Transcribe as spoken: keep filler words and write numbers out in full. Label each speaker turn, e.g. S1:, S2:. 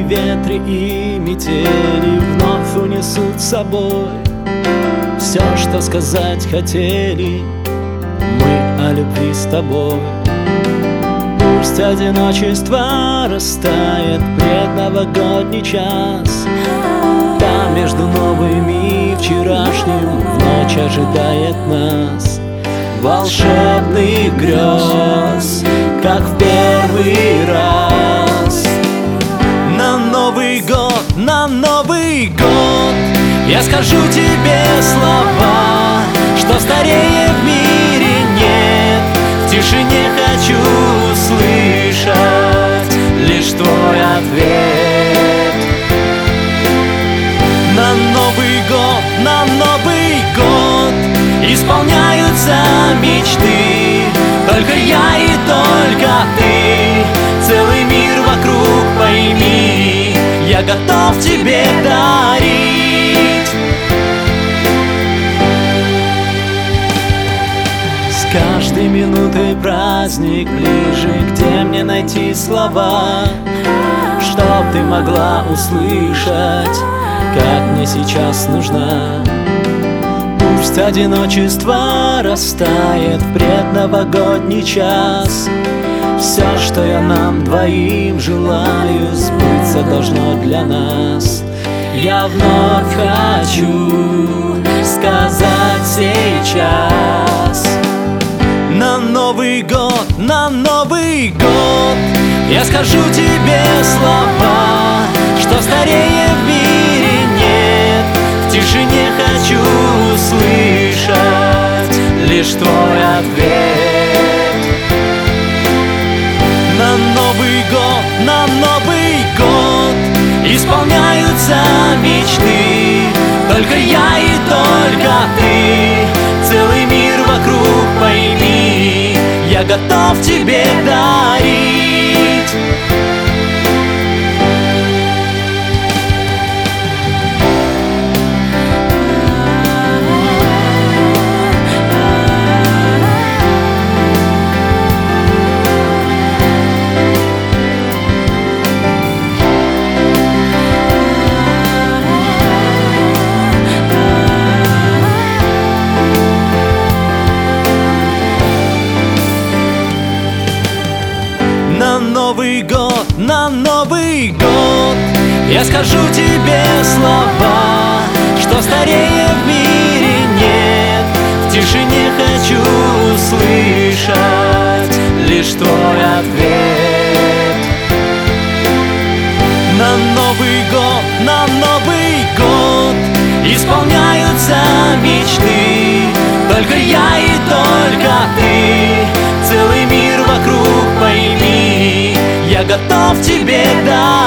S1: ветры и метели вновь унесут с собой все, что сказать хотели мы о любви с тобой. Пусть одиночество растает в предновогодний час, там между новым и вчерашним в ночь ожидает нас волшебных грез, как в первый раз. На Новый год, на Новый год я скажу тебе слова, что старее в мире нет. В тишине хочу услышать лишь твой ответ. На Новый год, на Новый год исполняются мечты, только я и только ты. Целый мир вокруг пойми, я готов тебе дарить. С каждой минутой праздник ближе, где мне найти слова, чтоб ты могла услышать, как мне сейчас нужна. Пусть одиночество растает в предновогодний час, все, что я нам двоим желаю, сбыться должно для нас. Я вновь хочу сказать сейчас. На Новый год, на Новый год я скажу тебе слова, что старее в мире нет. В тишине хочу услышать лишь твой ответ. На Новый год, на Новый год исполняются мечты, только я и только ты. Целый мир вокруг пойми, я готов тебе дарить. На Новый год, на Новый год я скажу тебе слова, что старее в мире нет. В тишине хочу услышать лишь твой ответ. На Новый год, на Новый год исполняются мечты, только я и только ты. Целый мир вокруг пойми, я готов тебе дать.